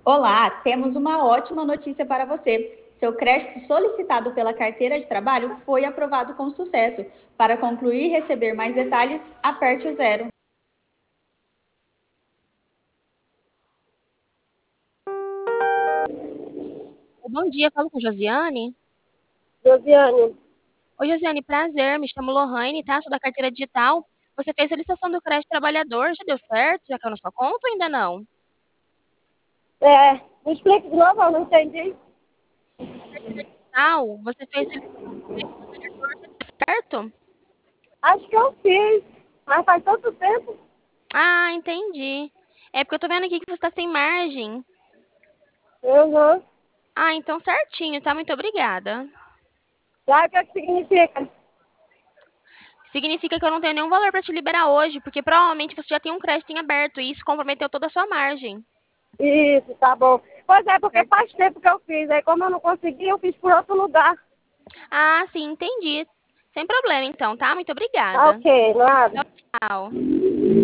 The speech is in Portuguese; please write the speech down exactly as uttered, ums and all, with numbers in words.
Olá, temos uma ótima notícia para você. Seu crédito solicitado pela carteira de trabalho foi aprovado com sucesso. Para concluir e receber mais detalhes, aperte o zero. Bom dia, falo com Josiane. Josiane, Oi, Josiane, prazer, me chamo Lohane, tá? Sou da carteira digital. Você fez a licitação do crédito trabalhador, já deu certo? Já caiu na sua conta ou ainda não? é, me explica de novo, eu não entendi. Não, você fez a licitação do crédito trabalhador, já deu certo? Acho que eu fiz, mas faz tanto tempo. Ah, entendi. É porque eu tô vendo aqui que você está sem margem. Uhum. Ah, então certinho, tá? Muito obrigada. Sabe o que, é que significa? Significa que eu não tenho nenhum valor para te liberar hoje, porque provavelmente você já tem um crédito em aberto e isso comprometeu toda a sua margem. Isso, tá bom. Pois é, porque Certo? faz tempo que eu fiz. Aí como eu não consegui, eu fiz por outro lugar. Ah, sim, entendi. Sem problema então, tá? Muito Tá obrigada. ok, nada. Tchau, tchau.